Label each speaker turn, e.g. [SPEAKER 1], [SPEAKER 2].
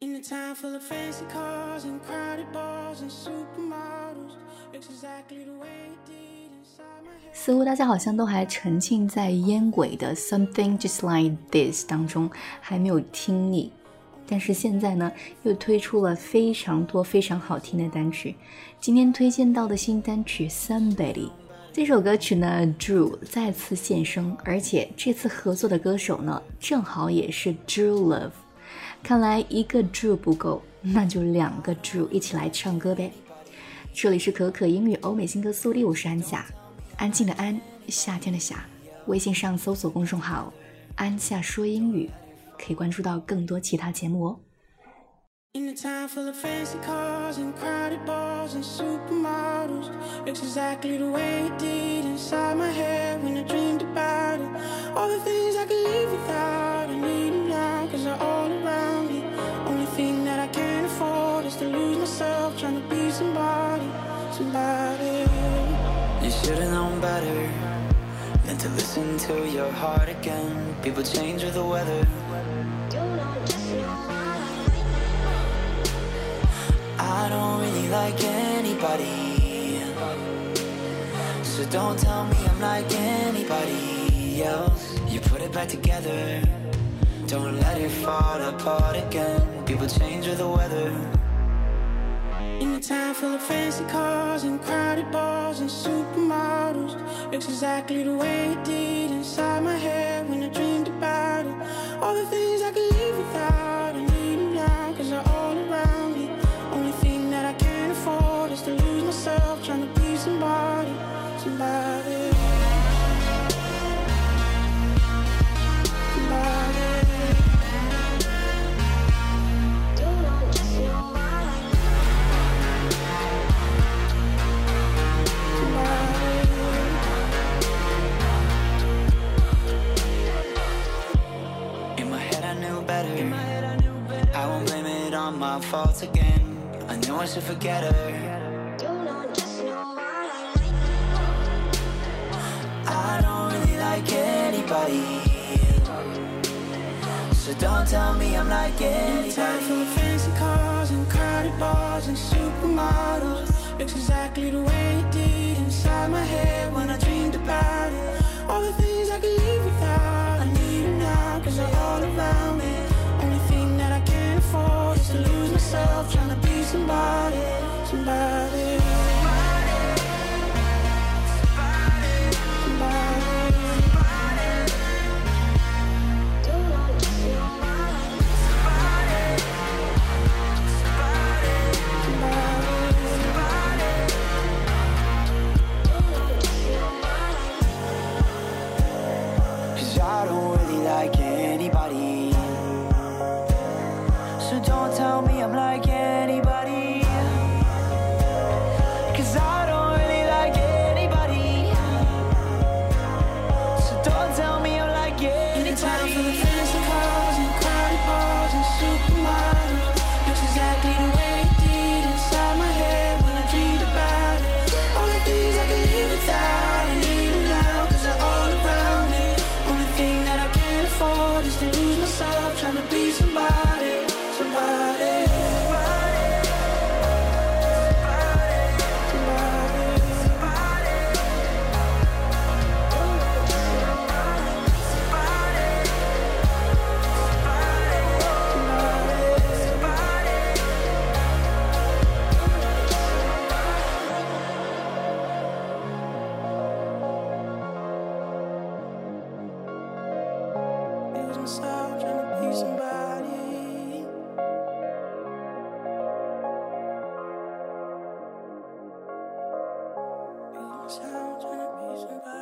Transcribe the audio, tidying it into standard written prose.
[SPEAKER 1] In a town full of fancy cars and crowded bars and supermodels, looks exactly the way it did inside my head.
[SPEAKER 2] 似乎大家好像都还沉浸在烟鬼的 Something Just Like This 当中，还没有听腻。但是现在呢，又推出了非常多非常好听的单曲。今天推荐到的新单曲 Somebody， 这首歌曲呢 Drew 再次现身，而且这次合作的歌手呢，正好也是 Drew Love。看来一个 Drew 不够，那就两个 Drew 一起来唱歌呗。这里是可可英语欧美新歌速递，我是安夏，安静的安，夏天的夏。微信上搜索公众号安夏说英语，可以关注到更多其他节目哦。
[SPEAKER 1] In a town full of fancy cars and crowded bars and supermodels, looks exactly the way it did inside my head when I dreamed about it. All the things I could live without, I need them now, cause they're all around me. Only thing that I can't afford is to lose myself trying to be somebody.
[SPEAKER 3] You should've known better than to listen to your heart again. People change with the weather. I don't really like anybody, so don't tell me I'm like anybody else. You put it back together, don't let it fall apart again. People change with the weather.
[SPEAKER 1] In a town full of fancy cars and crowded bars and supermodels, looks exactly the way it did inside my head when I dreamed about it. All the things I could live without, I need them now, cause they're all around me. Only thing that I can't afford is to lose myself trying to be somebody. Somebody.
[SPEAKER 3] I won't blame it on my fault again. I knew I should forget her. I don't really like anybody, so don't tell me I'm like anybody.
[SPEAKER 1] Time full of fancy cars and crowded bars and supermodels, looks exactly the way it did inside my head when I dreamed about it. All the things I could live without, I need them now, cause they're all around me. Only thing that I can't afford is to lose myself trying to be somebody, somebody.
[SPEAKER 3] I don't really like anybody, so don't tell me I'm like anybody, cause I don't really like anybody, so don't tell me I'm like anybody.
[SPEAKER 1] In a town full of fancy cars and crowded bars and supermodels, looks exactly the way it did inside my head when I dreamed about it. All the things I could live without, I need them now, cause they're all around me. Only thing that I can't afford is to lose myself trying to be somebody, somebody. Lose myself trying to be somebody. Lose myself trying to be somebody.